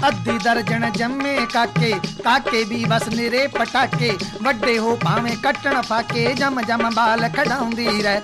ਅੱਧੀ ਦਰਜਣ ਜੰਮੇ ਕਾਕੇ, ਕਾਕੇ ਵੀ ਬਸ ਨਿਰੇ ਪਟਾਕੇ, ਵੱਡੇ ਹੋ ਭਾਵੇਂ ਕੱਟਣ ਫਾਕੇ, ਜਮ ਜਮ ਬਾਲ ਕਢਾਉਂਦੀ ਰਹਿ।